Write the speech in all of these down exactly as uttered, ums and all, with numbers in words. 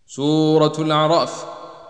سورة الأعراف.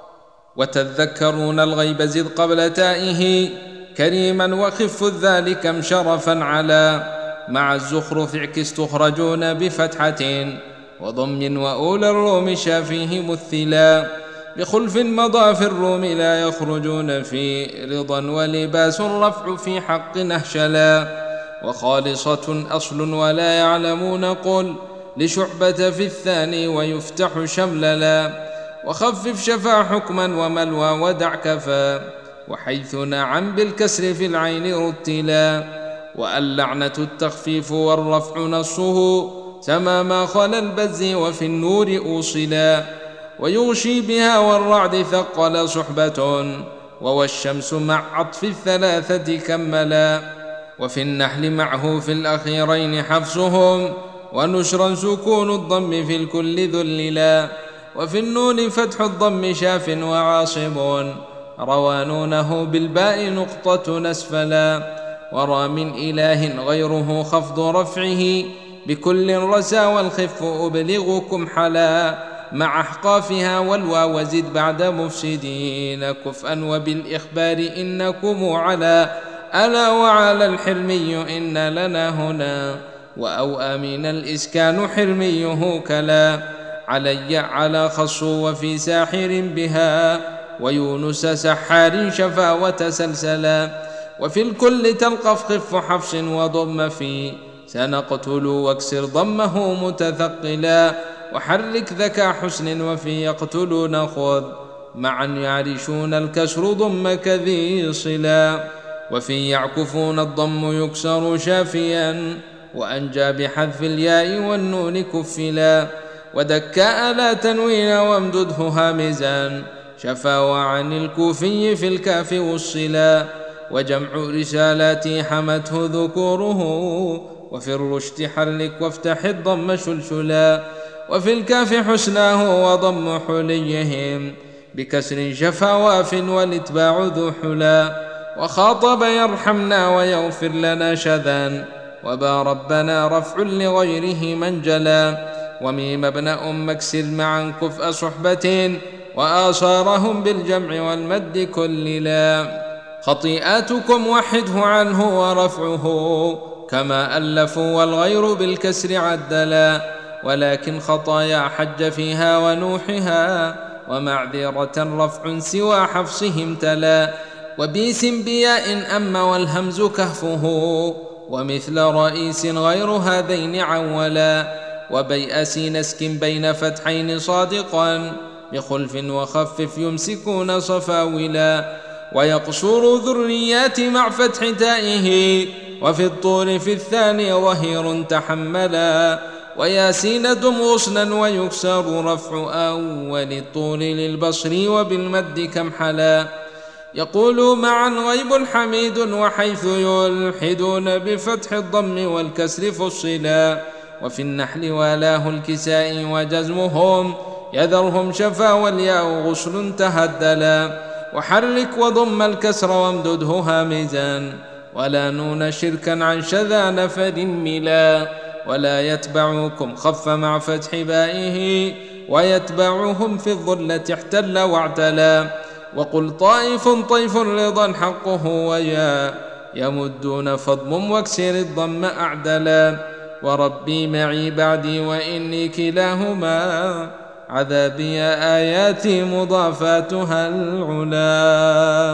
وتذكرون الغيب زد قبل تائه كريما وخف الذال كم شرفا على مع الزخرف اعكس تخرجون بفتحة وضم وأولى الروم شافيه مثلا بخلف مضى في الروم لا يخرجون في رضا ولباس الرفع في حق نهشلا وخالصة أصل ولا يعلمون قل لشعبة في الثاني ويفتح شمللا وخفف شفا حكما وملوى ودع كفا وحيث نعم بالكسر في العين رتلا واللعنة التخفيف والرفع نصه سما ما خلا البز وفي النور أوصلا ويغشي بها والرعد ثقل صحبة والشمس مع عطف الثلاثة كملا وفي النحل معه في الأخيرين حفصهم ونشرا سكون الضم في الكل ذللا وفي النون فتح الضم شاف وعاصب روانونه بالباء نقطة نسفلا ورى من إله غيره خفض رفعه بكل رسى والخف أبلغكم حلا مع أحقافها والواو زد بعد مفسدين كفءا وبالإخبار إنكم على ألا وعلى الحلمي إن لنا هنا وأوأى من الإسكان حلميه كلا علي على خص وفي ساحر بها ويونس سحار شفا وتسلسلا وفي الكل تلقف خف حفص وضم في سنقتل واكسر ضمه متثقلا وحرك ذكى حسن وفي يقتلون خذ معا يعرشون الكسر ضم كذي صلا وفي يعكفون الضم يكسر شافيا وأنجى بحذف الياء والنون كفلا ودكاء لا تنوين وامدده هامزا شفا وعن الكوفي في الكاف والصلا وجمع رسالاتي حمته ذكوره وفي الرشد حرك وافتح الضم شلشلا وفي الكاف حسناه وضم حليهم بكسر شفا واف والاتباع ذو حلا وخاطب يرحمنا ويغفر لنا شذا وبا ربنا رفع لغيره منجلا وميم ابن أم اكسر معا كفء صحبة وآثارهم بالجمع والمد كللا خطيئاتكم وحده عنه ورفعه كما ألفوا والغير بالكسر عدلا ولكن خطايا حج فيها ونوحها ومعذرة رفع سوى حفصهم تلا وبيس بياء أما والهمز كهفه ومثل رئيس غير هذين عولا وبيأس نسك بين فتحين صادقا بخلف وخفف يمسكون صفاولا ويقصر ذريات مع فتح تائه وفي الطور في الثاني ظهير تحملا وياسين دم غصنا ويكسر رفع أول الطول للبصر وبالمد كم حلا يقول معا غيب حميد وحيث يلحدون بفتح الضم والكسر فصلا وفي النحل والاه الكساء وجزمهم يذرهم شفا والياء غسل تهدلا وحرك وضم الكسر وامدده هامزا ولا نون شركا عن شذا نفر ملا ولا يتبعكم خف مع فتح بائه ويتبعهم في الظلة احتل واعتلا وقل طائف طيف رضا حقه ويا يمدون فضم واكسر الضم أعدلا وربي معي بعدي وإني كلاهما عذابي آياتي مضافاتها العلا.